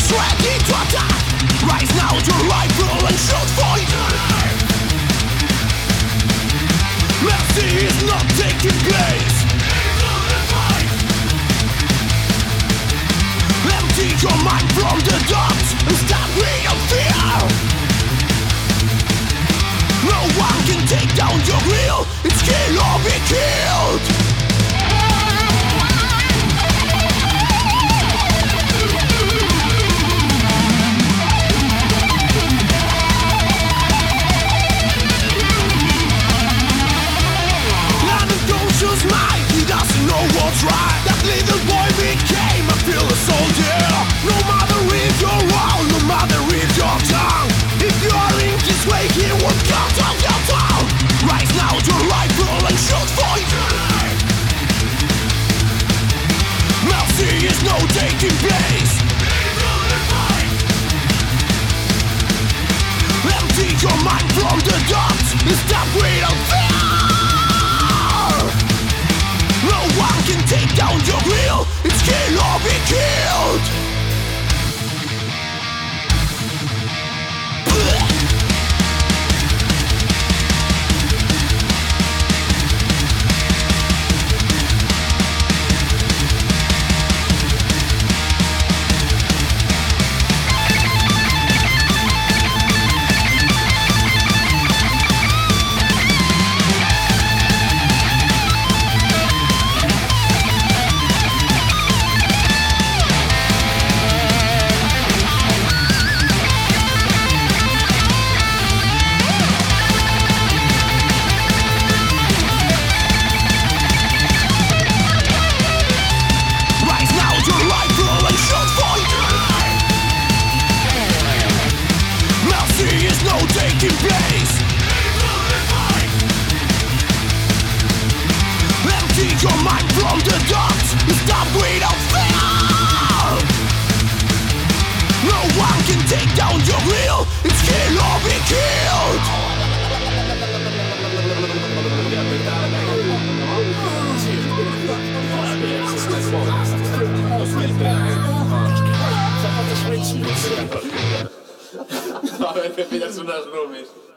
ready to attack. Raise now your rifle and shoot for it. Mercy is not taking place. Empty your mind from the dots and stop real fear. No one can take down your will. It's kill or be killed. He doesn't know what's right. That little boy became a fearless soldier. No matter if you're wrong, no matter if you're tongue, if you are in his way, he won't cut off your tongue. Raise now your rifle and shoot for it. Mercy is no taking place. Empty your mind from the dots and stop without fear. No one can take down your will. It's kill or be killed. Taking place. Empty your mind from the dots and stop without fear. No one can take down your will. It's kill or be killed. A ver, me pillas unas nubes.